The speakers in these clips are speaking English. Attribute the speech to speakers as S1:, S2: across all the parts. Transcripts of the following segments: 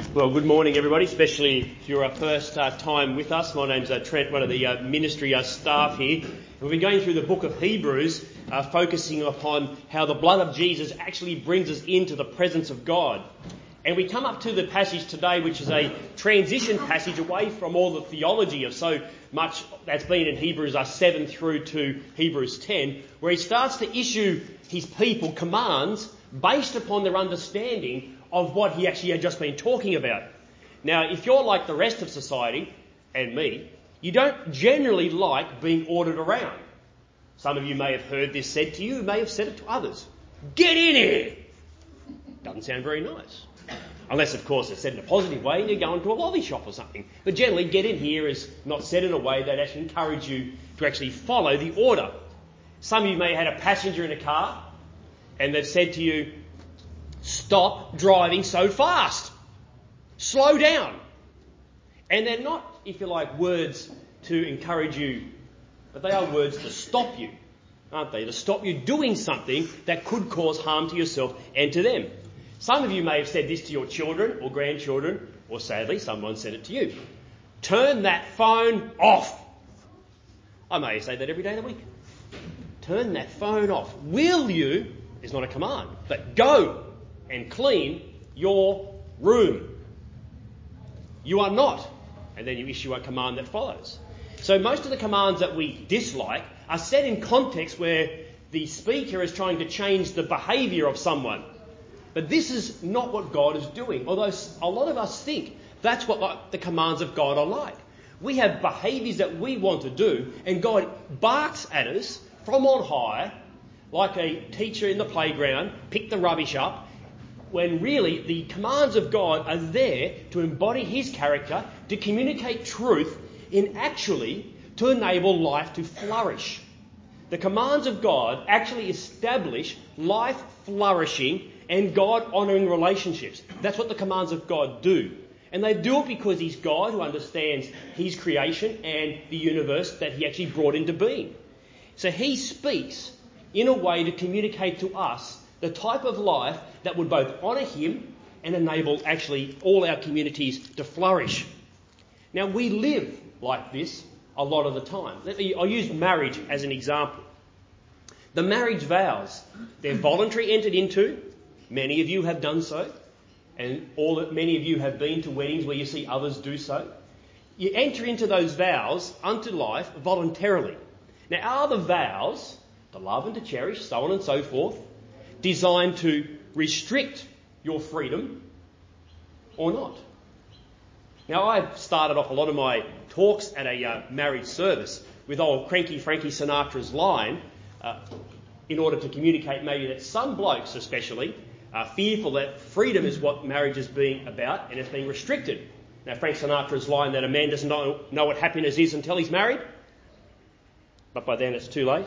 S1: Well, good morning, everybody, especially if you're our first time with us. My name's Trent, one of the ministry staff here. We've been going through the book of Hebrews, focusing upon how the blood of Jesus actually brings us into the presence of God. And we come up to the passage today, which is a transition passage away from all the theology of so much that's been in Hebrews 7 through to Hebrews 10, where he starts to issue his people commands based upon their understanding of what he actually had just been talking about. Now, if you're like the rest of society, and me, you don't generally like being ordered around. Some of you may have heard this said to you, may have said it to others. Get in here! Doesn't sound very nice. Unless, of course, it's said in a positive way and you're going to a lolly shop or something. But generally, get in here is not said in a way that actually encourage you to actually follow the order. Some of you may have had a passenger in a car and they've said to you, stop driving so fast. Slow down. And they're not, if you like, words to encourage you, but they are words to stop you, aren't they? To stop you doing something that could cause harm to yourself and to them. Some of you may have said this to your children or grandchildren, or sadly, someone said it to you. Turn that phone off. I may say that every day of the week. Turn that phone off. Will you, is not a command, but go and clean your room. You are not. And then you issue a command that follows. So most of the commands that we dislike are set in context where the speaker is trying to change the behaviour of someone. But this is not what God is doing, although a lot of us think that's what the commands of God are like. We have behaviours that we want to do, and God barks at us from on high, like a teacher in the playground, pick the rubbish up, when really the commands of God are there to embody his character, to communicate truth, and actually to enable life to flourish. The commands of God actually establish life flourishing and God-honouring relationships. That's what the commands of God do. And they do it because he's God who understands his creation and the universe that he actually brought into being. So he speaks in a way to communicate to us the type of life that would both honour him and enable actually all our communities to flourish. Now, we live like this a lot of the time. I'll use marriage as an example. The marriage vows, they're voluntary, entered into. Many of you have done so. And many of you have been to weddings where you see others do so. You enter into those vows unto life voluntarily. Now, are the vows, to love and to cherish, so on and so forth, designed to restrict your freedom or not? Now, I've started off a lot of my talks at a marriage service with old Cranky Frankie Sinatra's line in order to communicate maybe that some blokes especially are fearful that freedom is what marriage is being about and it's being restricted. Now, Frank Sinatra's line that a man doesn't know what happiness is until he's married, but by then it's too late.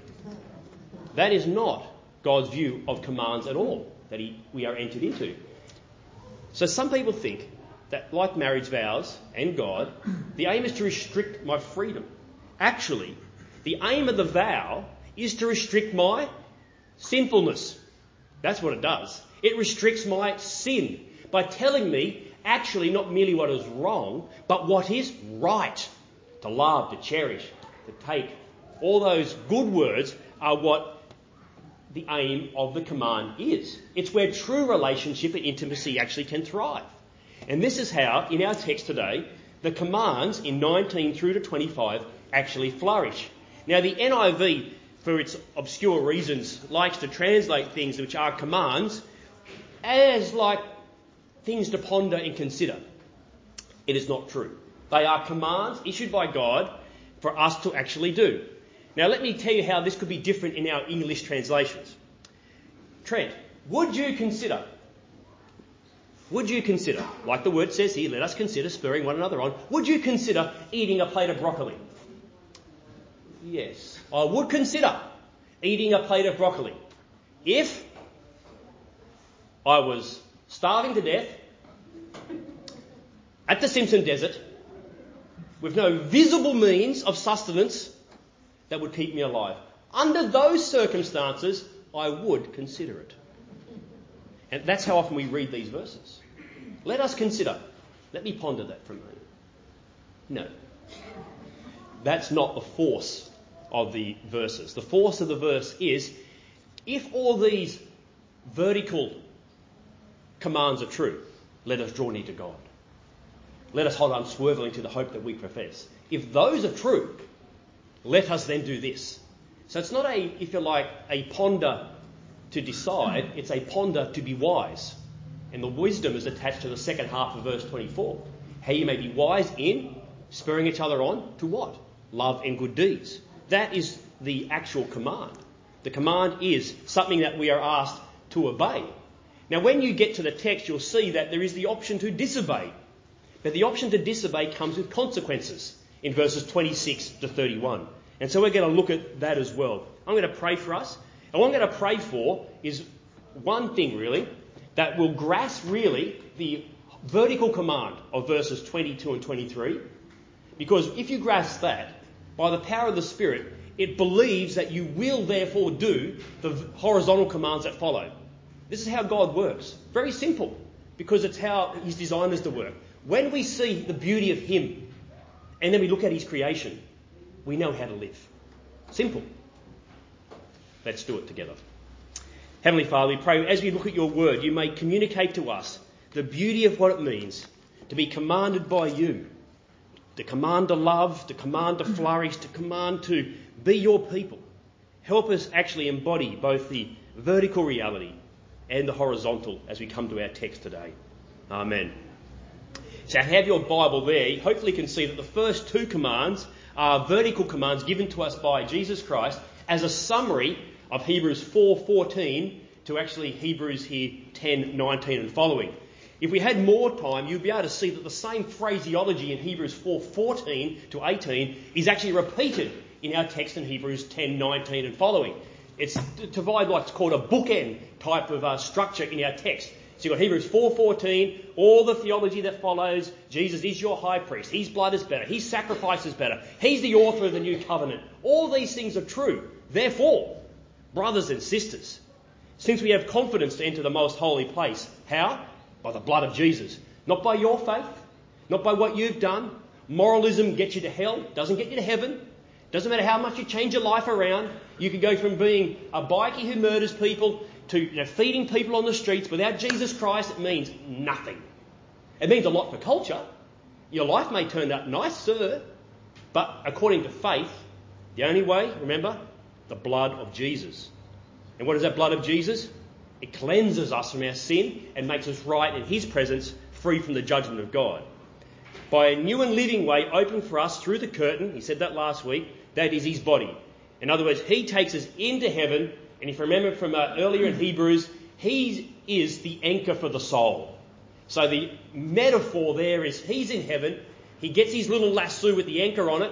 S1: That is not God's view of commands at all that we are entered into. So some people think that, like marriage vows and God, the aim is to restrict my freedom. Actually, the aim of the vow is to restrict my sinfulness. That's what it does. It restricts my sin by telling me actually not merely what is wrong, but what is right. To love, to cherish, to take. All those good words are what the aim of the command is. It's where true relationship and intimacy actually can thrive. And this is how, in our text today, the commands in 19 through to 25 actually flourish. Now, the NIV, for its obscure reasons, likes to translate things which are commands as like things to ponder and consider. It is not true. They are commands issued by God for us to actually do. Now, let me tell you how this could be different in our English translations. Trent, would you consider, like the word says here, let us consider spurring one another on, would you consider eating a plate of broccoli? Yes, I would consider eating a plate of broccoli if I was starving to death at the Simpson Desert with no visible means of sustenance that would keep me alive. Under those circumstances, I would consider it. And that's how often we read these verses. Let us consider. Let me ponder that for a moment. No. That's not the force of the verses. The force of the verse is, if all these vertical commands are true, let us draw near to God. Let us hold unswervingly to the hope that we profess. If those are true, let us then do this. So it's not if you like, a ponder to decide, it's a ponder to be wise. And the wisdom is attached to the second half of verse 24. How you may be wise in spurring each other on to what? Love and good deeds. That is the actual command. The command is something that we are asked to obey. Now, when you get to the text, you'll see that there is the option to disobey. But the option to disobey comes with consequences in verses 26 to 31. And so we're going to look at that as well. I'm going to pray for us. And what I'm going to pray for is one thing, really, that will grasp, really, the vertical command of verses 22 and 23. Because if you grasp that, by the power of the Spirit, it believes that you will therefore do the horizontal commands that follow. This is how God works. Very simple, because it's how He's designed us to work. When we see the beauty of Him, and then we look at His creation, we know how to live. Simple. Let's do it together. Heavenly Father, we pray as we look at your word, you may communicate to us the beauty of what it means to be commanded by you, to command to love, to command to flourish, to command to be your people. Help us actually embody both the vertical reality and the horizontal as we come to our text today. Amen. So have your Bible there. Hopefully you can see that the first two commands are vertical commands given to us by Jesus Christ as a summary of Hebrews 4:14 to actually Hebrews here 10:19 and following. If we had more time, you'd be able to see that the same phraseology in Hebrews 4:14 to 18 is actually repeated in our text in Hebrews 10:19 and following. It's to provide what's called a bookend type of structure in our text. So you've got Hebrews 4:14, all the theology that follows. Jesus is your high priest. His blood is better. His sacrifice is better. He's the author of the new covenant. All these things are true. Therefore, brothers and sisters, since we have confidence to enter the most holy place, how? By the blood of Jesus. Not by your faith, not by what you've done. Moralism gets you to hell, doesn't get you to heaven. Doesn't matter how much you change your life around. You can go from being a bikie who murders people to feeding people on the streets. Without Jesus Christ, it means nothing. It means a lot for culture. Your life may turn out nice, sir, but according to faith, the only way, remember, the blood of Jesus. And what is that blood of Jesus? It cleanses us from our sin and makes us right in His presence, free from the judgment of God. By a new and living way open for us through the curtain, he said that last week, that is His body. In other words, He takes us into heaven, and if you remember from earlier in Hebrews, He is the anchor for the soul. So the metaphor there is He's in heaven, He gets His little lasso with the anchor on it,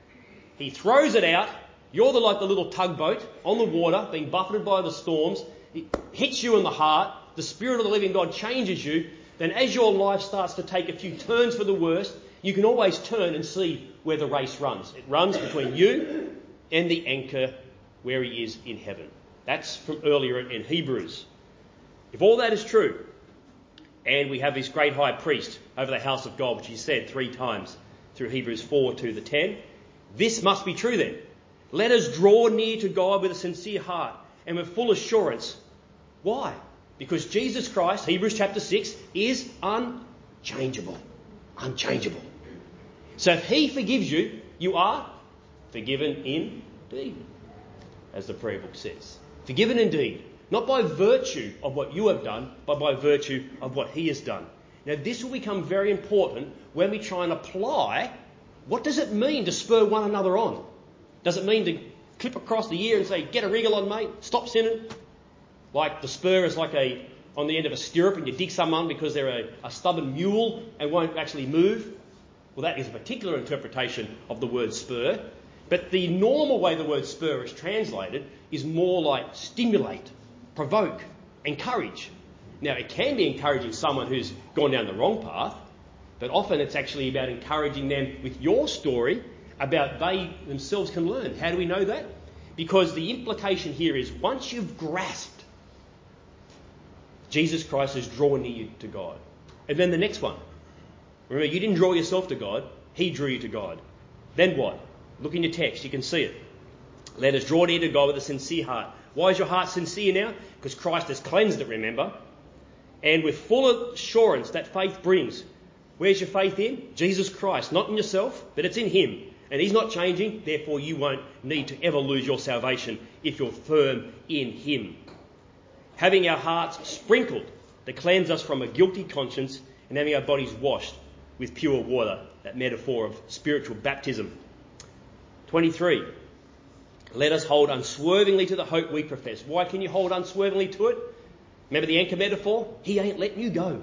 S1: He throws it out, you're like the little tugboat on the water, being buffeted by the storms, it hits you in the heart, the Spirit of the living God changes you, then as your life starts to take a few turns for the worst, you can always turn and see where the race runs. It runs between you and the anchor where He is in heaven. That's from earlier in Hebrews. If all that is true, and we have this great high priest over the house of God, which He said 3 times through Hebrews 4 to the 10, this must be true then. Let us draw near to God with a sincere heart and with full assurance. Why? Because Jesus Christ, Hebrews chapter 6, is unchangeable. Unchangeable. So if He forgives you, you are forgiven indeed, as the prayer book says. Forgiven indeed. Not by virtue of what you have done, but by virtue of what He has done. Now this will become very important when we try and apply what does it mean to spur one another on. Does it mean to clip across the ear and say, get a wriggle on, mate, stop sinning? Like the spur is like on the end of a stirrup and you dig someone because they're a stubborn mule and won't actually move. Well, that is a particular interpretation of the word spur. But the normal way the word spur is translated is more like stimulate, provoke, encourage. Now, it can be encouraging someone who's gone down the wrong path, but often it's actually about encouraging them with your story about they themselves can learn. How do we know that? Because the implication here is once you've grasped Jesus Christ has drawn near you to God, And then the next one. Remember, you didn't draw yourself to God. He drew you to God. Then what? Look in your text. You can see it. Let us draw near to God with a sincere heart. Why is your heart sincere now? Because Christ has cleansed it, remember? And with full assurance that faith brings. Where's your faith in? Jesus Christ. Not in yourself, but it's in him. And he's not changing. Therefore, you won't need to ever lose your salvation if you're firm in him. Having our hearts sprinkled to cleanse us from a guilty conscience and having our bodies washed with pure water, that metaphor of spiritual baptism. 23. Let us hold unswervingly to the hope we profess. Why can you hold unswervingly to it? Remember the anchor metaphor? He ain't letting you go.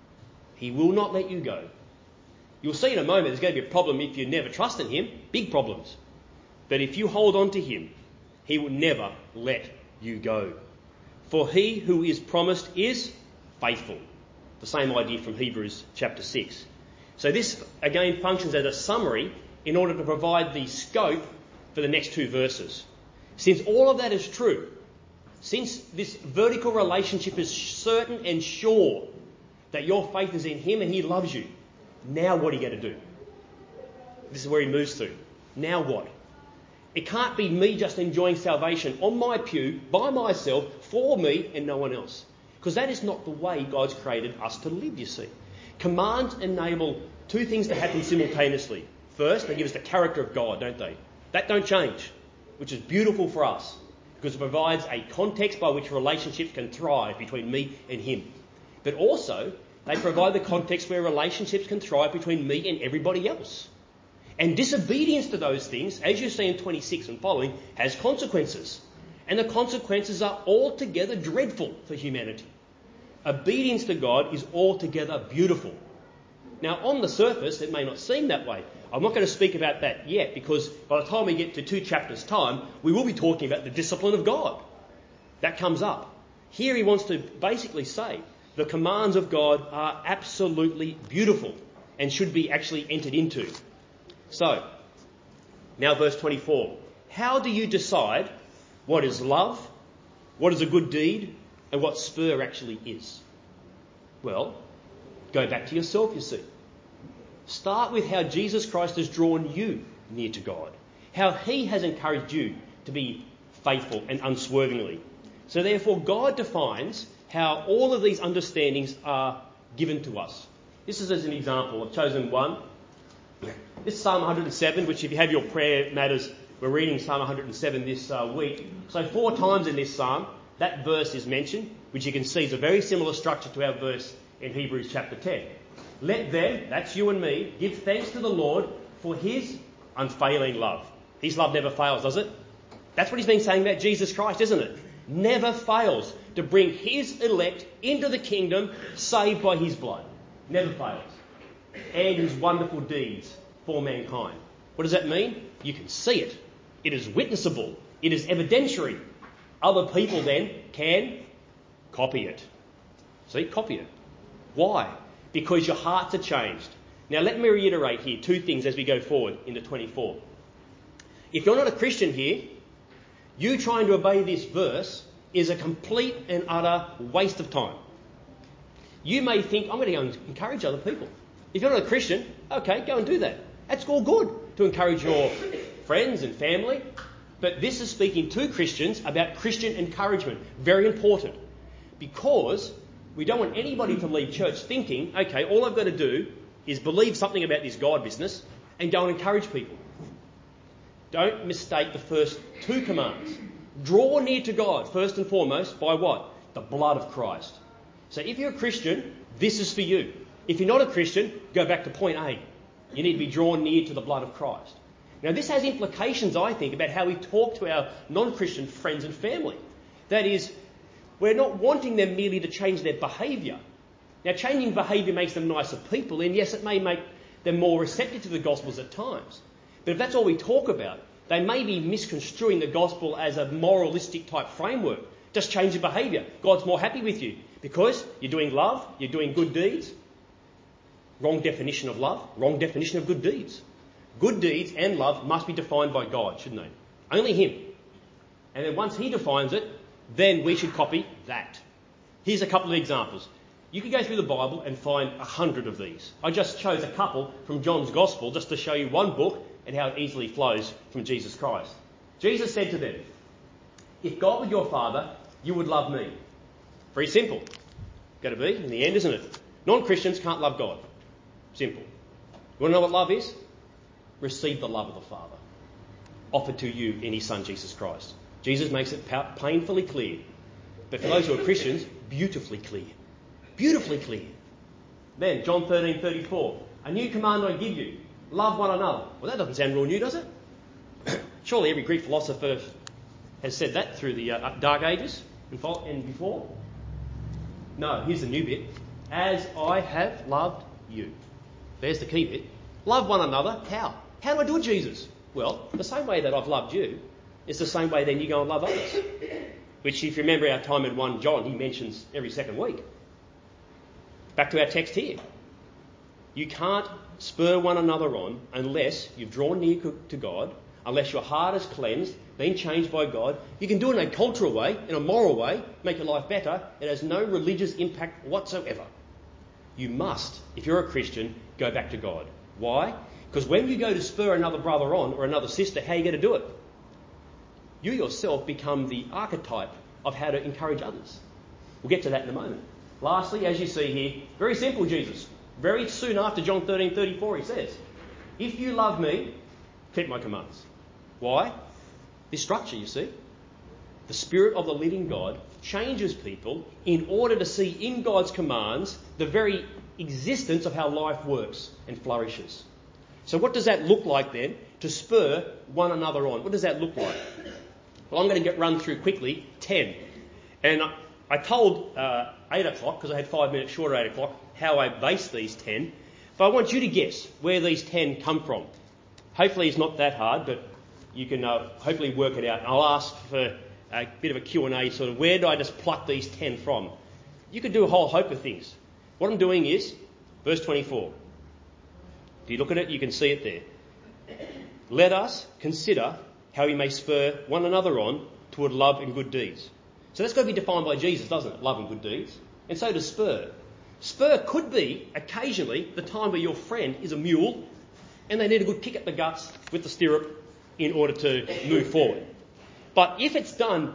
S1: He will not let you go. You'll see in a moment there's going to be a problem if you never trust in him. Big problems. But if you hold on to him, he will never let you go. For he who is promised is faithful. The same idea from Hebrews chapter 6. So this again functions as a summary in order to provide the scope for the next two verses. Since all of that is true, since this vertical relationship is certain and sure that your faith is in him and he loves you, now what are you going to do? This is where he moves to. Now what? It can't be me just enjoying salvation on my pew, by myself, for me and no one else. Because that is not the way God's created us to live, you see. Commands enable two things to happen simultaneously. First, they give us the character of God, don't they? That don't change, which is beautiful for us because it provides a context by which relationships can thrive between me and him. But also, they provide the context where relationships can thrive between me and everybody else. And disobedience to those things, as you see in 26 and following, has consequences. And the consequences are altogether dreadful for humanity. Obedience to God is altogether beautiful. Now, on the surface, it may not seem that way. I'm not going to speak about that yet because by the time we get to 2 chapters' time, we will be talking about the discipline of God. That comes up. Here he wants to basically say the commands of God are absolutely beautiful and should be actually entered into. So, now verse 24. How do you decide what is love, what is a good deed, and what spur actually is? Well, go back to yourself, you see. Start with how Jesus Christ has drawn you near to God, how he has encouraged you to be faithful and unswervingly. So therefore, God defines how all of these understandings are given to us. This is as an example. I've chosen one. This is Psalm 107, which if you have your prayer matters, we're reading Psalm 107 this week. So 4 times in this psalm, that verse is mentioned, which you can see is a very similar structure to our verse in Hebrews chapter 10. Let them, that's you and me, give thanks to the Lord for his unfailing love. His love never fails, does it? That's what he's been saying about Jesus Christ, isn't it? Never fails to bring his elect into the kingdom saved by his blood. Never fails. And his wonderful deeds for mankind. What does that mean? You can see it. It is witnessable. It is evidentiary. Other people then can copy it. See, copy it. Why? Because your hearts are changed. Now let me reiterate here 2 things as we go forward into 24. If you're not a Christian here, you trying to obey this verse is a complete and utter waste of time. You may think, I'm going to go and encourage other people. If you're not a Christian, okay, go and do that. That's all good to encourage your friends and family. But this is speaking to Christians about Christian encouragement. Very important. Because we don't want anybody to leave church thinking, okay, all I've got to do is believe something about this God business and go and encourage people. Don't mistake the first 2 commands. Draw near to God, first and foremost, by what? The blood of Christ. So if you're a Christian, this is for you. If you're not a Christian, go back to point A. You need to be drawn near to the blood of Christ. Now this has implications, I think, about how we talk to our non-Christian friends and family. That is, we're not wanting them merely to change their behaviour. Now changing behaviour makes them nicer people, and yes, it may make them more receptive to the Gospels at times. But if that's all we talk about, they may be misconstruing the Gospel as a moralistic type framework. Just change your behaviour. God's more happy with you because you're doing love, you're doing good deeds. Wrong definition of love, wrong definition of good deeds. Good deeds and love must be defined by God, shouldn't they? Only him. And then once he defines it, then we should copy that. Here's a couple of examples. You could go through the Bible and find 100 of these. I just chose a couple from John's Gospel just to show you one book and how it easily flows from Jesus Christ. Jesus said to them, "If God were your Father, you would love me." Very simple. Got to be in the end, isn't it? Non-Christians can't love God. Simple. You want to know what love is? Receive the love of the Father offered to you in his Son, Jesus Christ. Jesus makes it painfully clear. But for those who are Christians, beautifully clear. Beautifully clear. Then, John 13:34. "A new command I give you, love one another." Well, that doesn't sound real new, does it? Surely every Greek philosopher has said that through the Dark Ages and before. No, here's the new bit. "As I have loved you." There's the key bit. Love one another. How? How do I do it, Jesus? Well, the same way that I've loved you is the same way then you go and love others. Which, if you remember our time in 1 John, he mentions every second week. Back to our text here. You can't spur one another on unless you've drawn near to God, unless your heart is cleansed, been changed by God. You can do it in a cultural way, in a moral way, make your life better. It has no religious impact whatsoever. You must, if you're a Christian, go back to God. Why? Because when you go to spur another brother on or another sister, how are you going to do it? You yourself become the archetype of how to encourage others. We'll get to that in a moment. Lastly, as you see here, very simple, Jesus. Very soon after John 13:34, he says, "If you love me, keep my commands." Why? This structure, you see. The Spirit of the living God changes people in order to see in God's commands the very existence of how life works and flourishes. So what does that look like then to spur one another on? What does that look like? Well, I'm going to run through quickly 10. And I told 8 o'clock, because I had 5 minutes short of 8 o'clock, how I based these 10. But I want you to guess where these 10 come from. Hopefully it's not that hard, but you can hopefully work it out. I'll ask for a bit of a Q&A sort of, where did I just pluck these 10 from? You could do a whole hope of things. What I'm doing is, verse 24. If you look at it, you can see it there. "Let us consider how we may spur one another on toward love and good deeds." So that's got to be defined by Jesus, doesn't it? Love and good deeds. And so does spur. Spur could be, occasionally, the time where your friend is a mule and they need a good kick at the guts with the stirrup in order to move forward. But if it's done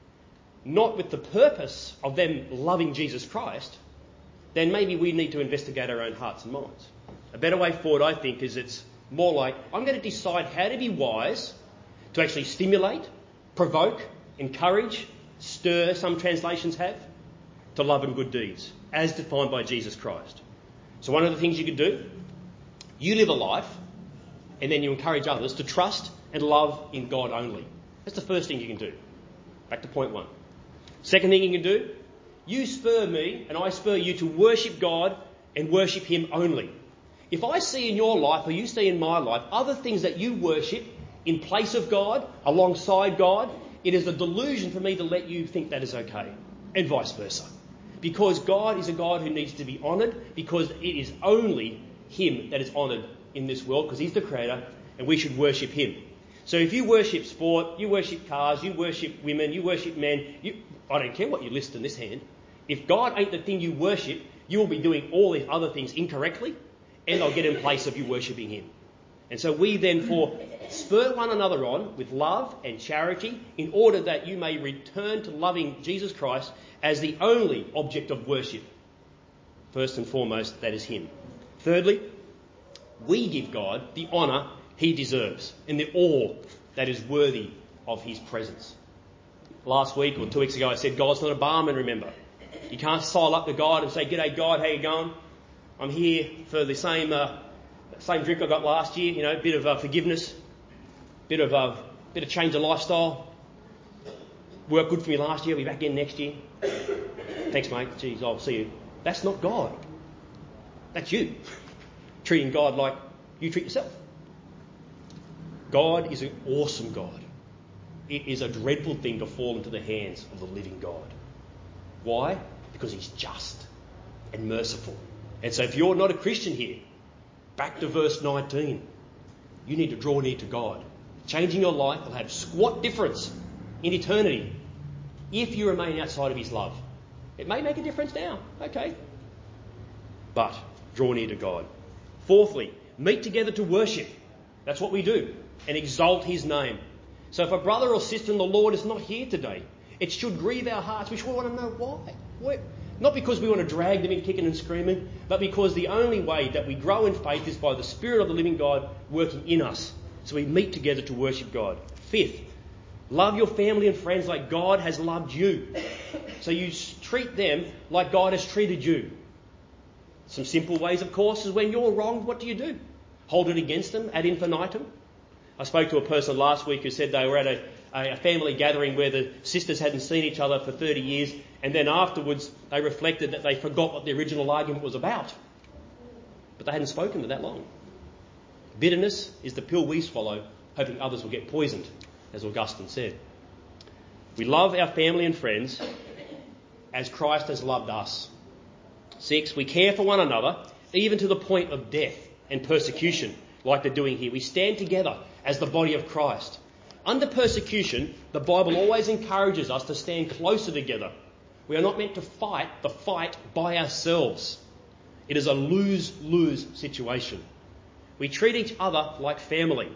S1: not with the purpose of them loving Jesus Christ, then maybe we need to investigate our own hearts and minds. A better way forward, I think, is it's more like, I'm going to decide how to be wise to actually stimulate, provoke, encourage, stir, some translations have, to love and good deeds, as defined by Jesus Christ. So one of the things you could do, you live a life and then you encourage others to trust and love in God only. That's the first thing you can do. Back to point 1. Second thing you can do, you spur me and I spur you to worship God and worship him only. If I see in your life or you see in my life other things that you worship in place of God, alongside God, it is a delusion for me to let you think that is okay, and vice versa. Because God is a God who needs to be honoured, because it is only him that is honoured in this world, because he's the creator, and we should worship him. So if you worship sport, you worship cars, you worship women, you worship men, I don't care what you list in this hand. If God ain't the thing you worship, you will be doing all these other things incorrectly, and they'll get in place of you worshipping him. And so we then spur one another on with love and charity in order that you may return to loving Jesus Christ as the only object of worship. First and foremost, that is him. Thirdly, we give God the honour he deserves and the awe that is worthy of his presence. Last week or 2 weeks ago I said God's not a barman, remember. You can't style up to God and say, "G'day God, how you going? I'm here for the same drink I got last year, a bit of forgiveness, bit of change of lifestyle. Worked good for me last year, I'll be back in next year. Thanks, mate. Geez, I'll see you." That's not God. That's you. Treating God like you treat yourself. God is an awesome God. It is a dreadful thing to fall into the hands of the living God. Why? Because he's just and merciful. And so if you're not a Christian here, back to verse 19, you need to draw near to God. Changing your life will have squat difference in eternity if you remain outside of his love. It may make a difference now. Okay, but draw near to God. Fourthly, meet together to worship. That's what we do, and exalt his name. So if a brother or sister in the Lord is not here today, it should grieve our hearts. We should want to know why. Not because we want to drag them in kicking and screaming, but because the only way that we grow in faith is by the Spirit of the living God working in us. So we meet together to worship God. Fifth, love your family and friends like God has loved you. So you treat them like God has treated you. Some simple ways, of course, is when you're wrong, what do? Hold it against them ad infinitum? I spoke to a person last week who said they were at a family gathering where the sisters hadn't seen each other for 30 years, and then afterwards they reflected that they forgot what the original argument was about. But they hadn't spoken for that long. Bitterness is the pill we swallow, hoping others will get poisoned, as Augustine said. We love our family and friends as Christ has loved us. 6, we care for one another, even to the point of death and persecution, like they're doing here. We stand together as the body of Christ. Under persecution, the Bible always encourages us to stand closer together. We are not meant to fight the fight by ourselves. It is a lose-lose situation. We treat each other like family.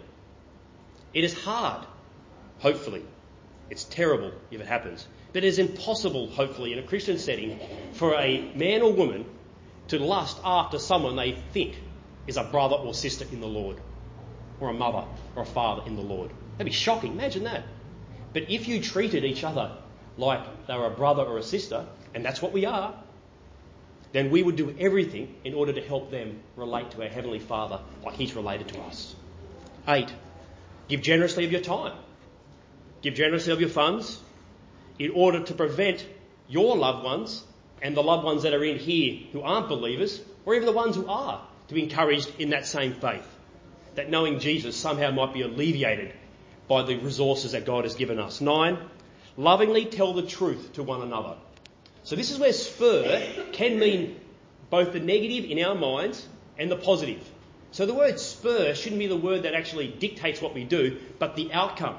S1: It is hard, hopefully. It's terrible if it happens. But it is impossible, hopefully, in a Christian setting, for a man or woman to lust after someone they think is a brother or sister in the Lord, or a mother or a father in the Lord. That'd be shocking. Imagine that. But if you treated each other like they were a brother or a sister, and that's what we are, then we would do everything in order to help them relate to our Heavenly Father like he's related to us. 8, give generously of your time. Give generously of your funds in order to prevent your loved ones and the loved ones that are in here who aren't believers, or even the ones who are, to be encouraged in that same faith. That knowing Jesus somehow might be alleviated by the resources that God has given us. 9, lovingly tell the truth to one another. So this is where spur can mean both the negative in our minds and the positive. So the word spur shouldn't be the word that actually dictates what we do, but the outcome.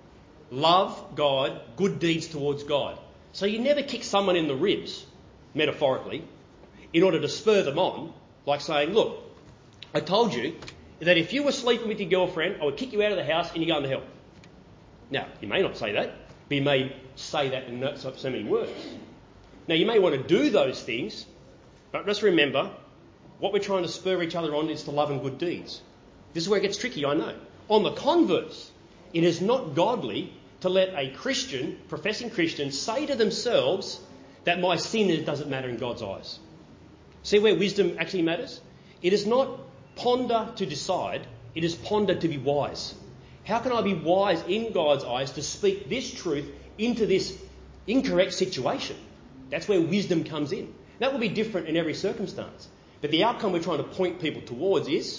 S1: Love God, good deeds towards God. So you never kick someone in the ribs, metaphorically, in order to spur them on, like saying, look, I told you that if you were sleeping with your girlfriend, I would kick you out of the house and you're going to hell. Now, you may not say that, but you may say that in so many words. Now, you may want to do those things, but just remember, what we're trying to spur each other on is to love and good deeds. This is where it gets tricky, I know. On the converse, it is not godly to let a Christian, professing Christian, say to themselves that my sin doesn't matter in God's eyes. See where wisdom actually matters? It is not ponder to decide, it is ponder to be wise. How can I be wise in God's eyes to speak this truth into this incorrect situation? That's where wisdom comes in. That will be different in every circumstance. But the outcome we're trying to point people towards is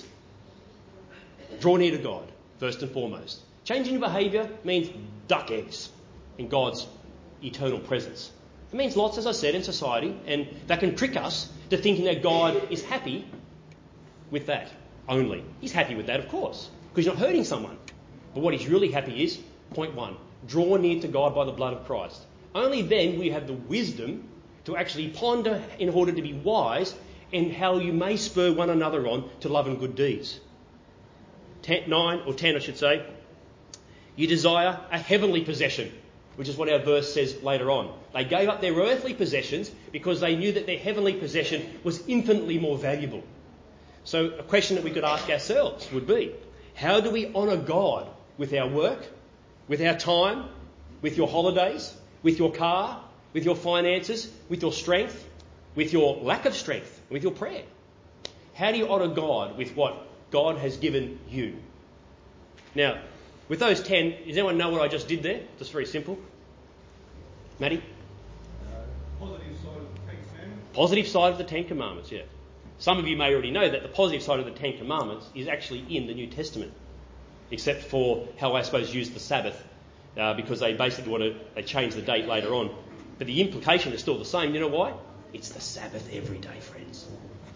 S1: draw near to God, first and foremost. Changing your behaviour means duck eggs in God's eternal presence. It means lots, as I said, in society, and that can trick us to thinking that God is happy with that only. He's happy with that, of course, because you're not hurting someone. But what he's really happy is, point 1, draw near to God by the blood of Christ. Only then will you have the wisdom to actually ponder in order to be wise in how you may spur one another on to love and good deeds. 10, I should say. You desire a heavenly possession, which is what our verse says later on. They gave up their earthly possessions because they knew that their heavenly possession was infinitely more valuable. So a question that we could ask ourselves would be, how do we honour God with our work, with our time, with your holidays, with your car, with your finances, with your strength, with your lack of strength, with your prayer? How do you honour God with what God has given you? Now, with those 10, does anyone know what I just did there? Just very simple. Matty?
S2: Positive side of the 10 Commandments.
S1: Positive side of the 10 Commandments, yeah. Some of you may already know that the positive side of the 10 Commandments is actually in the New Testament, except for how I suppose use the Sabbath, because they basically they change the date later on. But the implication is still the same. You know why? It's the Sabbath every day, friends.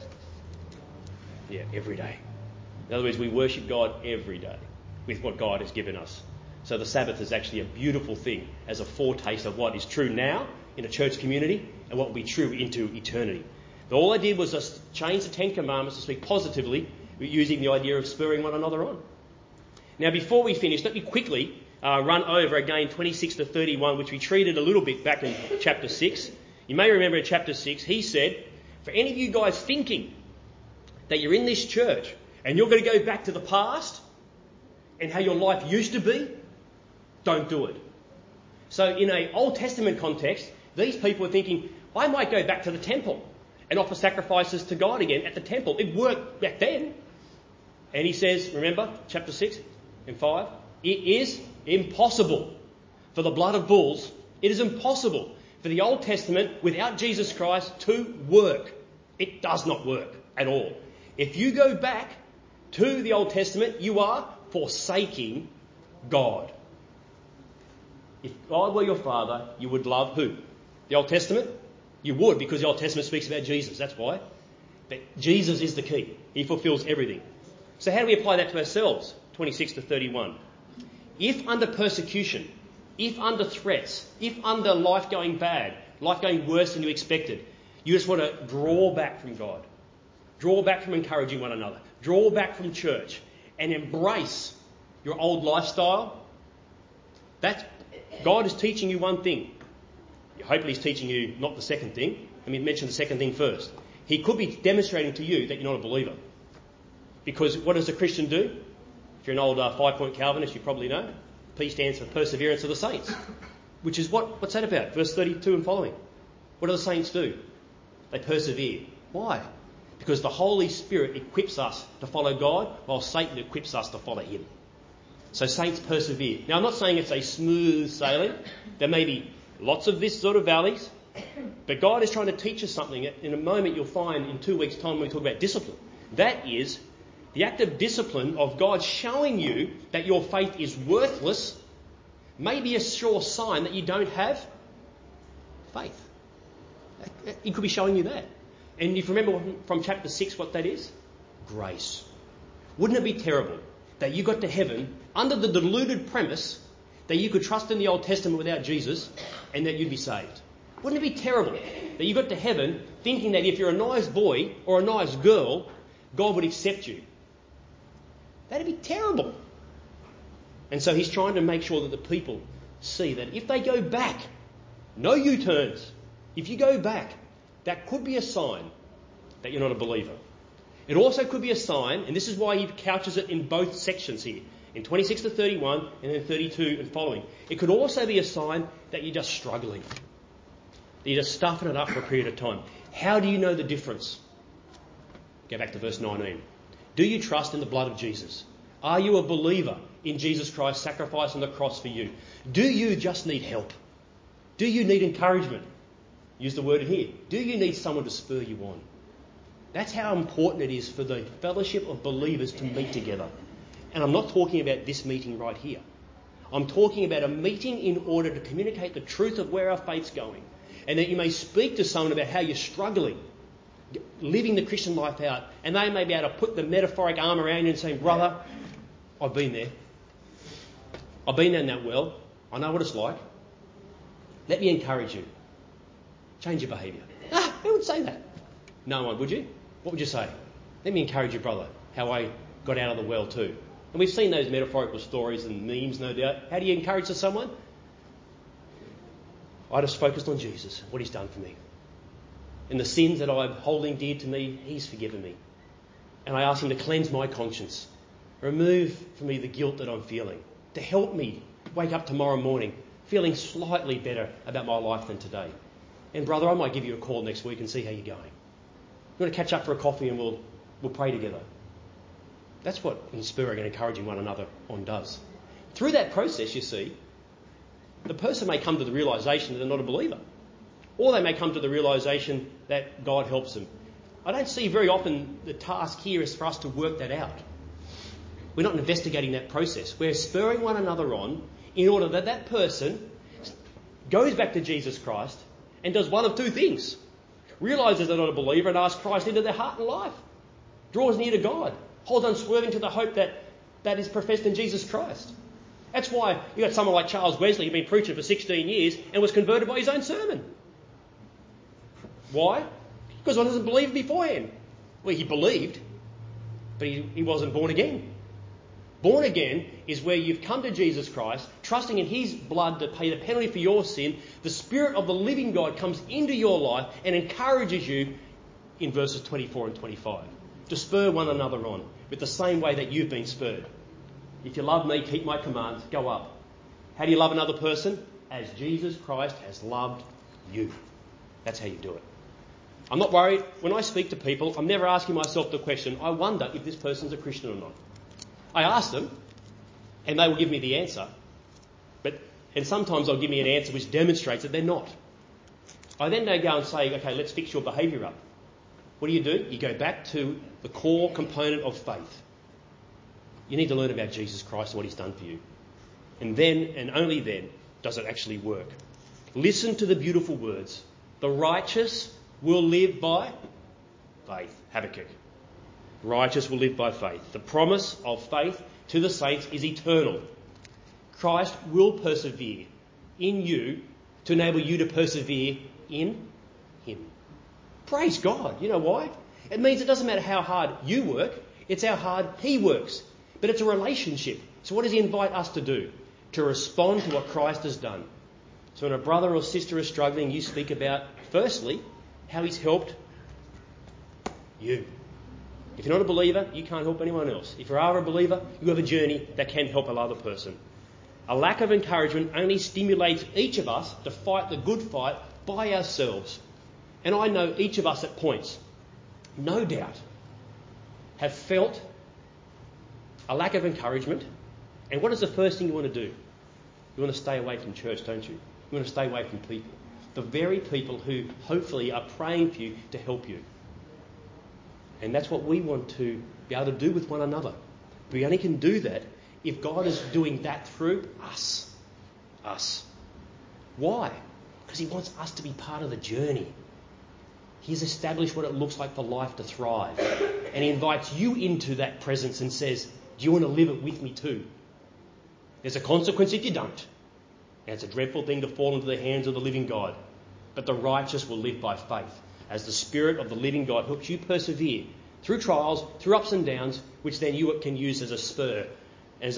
S1: Yeah, every day. In other words, we worship God every day with what God has given us. So the Sabbath is actually a beautiful thing as a foretaste of what is true now in a church community and what will be true into eternity. All they did was just change the Ten Commandments to speak positively, using the idea of spurring one another on. Now, before we finish, let me quickly run over again 26 to 31, which we treated a little bit back in chapter 6. You may remember in chapter 6, he said, for any of you guys thinking that you're in this church and you're going to go back to the past and how your life used to be, don't do it. So in an Old Testament context, these people are thinking, I might go back to the temple and offer sacrifices to God again at the temple. It worked back then. And he says, remember, chapter 6 and 5, it is impossible for the blood of bulls. It is impossible for the Old Testament without Jesus Christ to work. It does not work at all. If you go back to the Old Testament, you are forsaking God. If God were your father, you would love who? The Old Testament? You would, because the Old Testament speaks about Jesus, that's why. But Jesus is the key. He fulfills everything. So how do we apply that to ourselves? 26 to 31. If under persecution, if under threats, if under life going bad, life going worse than you expected, you just want to draw back from God, draw back from encouraging one another, draw back from church, and embrace your old lifestyle, God is teaching you one thing. Hopefully he's teaching you not the second thing. Let me mention the second thing first. He could be demonstrating to you that you're not a believer. Because what does a Christian do? If you're an old 5-point Calvinist, you probably know. P stands for perseverance of the saints. Which is what's that about? Verse 32 and following. What do the saints do? They persevere. Why? Because the Holy Spirit equips us to follow God, while Satan equips us to follow him. So saints persevere. Now, I'm not saying it's a smooth sailing. There may be lots of this sort of valleys. But God is trying to teach us something. In a moment, you'll find in 2 weeks' time when we talk about discipline. That is the act of discipline of God showing you that your faith is worthless may be a sure sign that you don't have faith. He could be showing you that. And if you remember from chapter 6 what that is? Grace. Wouldn't it be terrible that you got to heaven under the deluded premise that you could trust in the Old Testament without Jesus and that you'd be saved? Wouldn't it be terrible that you got to heaven thinking that if you're a nice boy or a nice girl, God would accept you? That'd be terrible. And so he's trying to make sure that the people see that if they go back, no U-turns, if you go back, that could be a sign that you're not a believer. It also could be a sign, and this is why he couches it in both sections here, in 26 to 31 and then 32 and following. It could also be a sign that you're just struggling, that you're just stuffing it up for a period of time. How do you know the difference? Go back to verse 19. Do you trust in the blood of Jesus? Are you a believer in Jesus Christ's sacrifice on the cross for you? Do you just need help? Do you need encouragement? Use the word here. Do you need someone to spur you on? That's how important it is for the fellowship of believers to meet together. And I'm not talking about this meeting right here. I'm talking about a meeting in order to communicate the truth of where our faith's going. And that you may speak to someone about how you're struggling, living the Christian life out. And they may be able to put the metaphoric arm around you and say, brother, I've been there. I've been down that well. I know what it's like. Let me encourage you. Change your behaviour. Who would say that? No one, would you? What would you say? Let me encourage you, brother, how I got out of the well too. And we've seen those metaphorical stories and memes, no doubt. How do you encourage someone? I just focused on Jesus, what he's done for me. And the sins that I'm holding dear to me, he's forgiven me. And I ask him to cleanse my conscience, remove from me the guilt that I'm feeling, to help me wake up tomorrow morning feeling slightly better about my life than today. And brother, I might give you a call next week and see how you're going. We're going to catch up for a coffee and we'll pray together. That's what inspiring and encouraging one another on does. Through that process, you see, the person may come to the realisation that they're not a believer. Or they may come to the realisation that God helps them. I don't see very often the task here is for us to work that out. We're not investigating that process. We're spurring one another on in order that that person goes back to Jesus Christ and does one of two things. Realises they're not a believer and asks Christ into their heart and life. Draws near to God. Holds unswerving to the hope that is professed in Jesus Christ. That's why you got someone like Charles Wesley who'd been preaching for 16 years and was converted by his own sermon. Why? Because one doesn't believe beforehand. Well, he believed, but he wasn't born again. Born again is where you've come to Jesus Christ, trusting in his blood to pay the penalty for your sin. The Spirit of the living God comes into your life and encourages you, in verses 24 and 25, to spur one another on with the same way that you've been spurred. If you love me, keep my commands, go up. How do you love another person? As Jesus Christ has loved you. That's how you do it. I'm not worried. When I speak to people, I'm never asking myself the question, I wonder if this person's a Christian or not. I ask them, and they will give me the answer. And sometimes they'll give me an answer which demonstrates that they're not. I then go and say, okay, let's fix your behaviour up. What do? You go back to the core component of faith. You need to learn about Jesus Christ and what he's done for you. And then, and only then, does it actually work. Listen to the beautiful words. The righteous will live by faith. Habakkuk. Righteous will live by faith. The promise of faith to the saints is eternal. Christ will persevere in you to enable you to persevere in him. Praise God. You know why? It means it doesn't matter how hard you work, it's how hard he works. But it's a relationship. So what does he invite us to do? To respond to what Christ has done. So when a brother or sister is struggling, you speak about, firstly, how he's helped you. If you're not a believer, you can't help anyone else. If you are a believer, you have a journey that can help another person. A lack of encouragement only stimulates each of us to fight the good fight by ourselves. And I know each of us at points, no doubt, have felt a lack of encouragement. And what is the first thing you want to do? You want to stay away from church, don't you? You want to stay away from people. The very people who hopefully are praying for you to help you. And that's what we want to be able to do with one another. We only can do that if God is doing that through us. Us. Why? Because he wants us to be part of the journey. He's established what it looks like for life to thrive. And he invites you into that presence and says, do you want to live it with me too? There's a consequence if you don't. And it's a dreadful thing to fall into the hands of the living God. But the righteous will live by faith, as the Spirit of the living God helps you persevere through trials, through ups and downs, which then you can use as a spur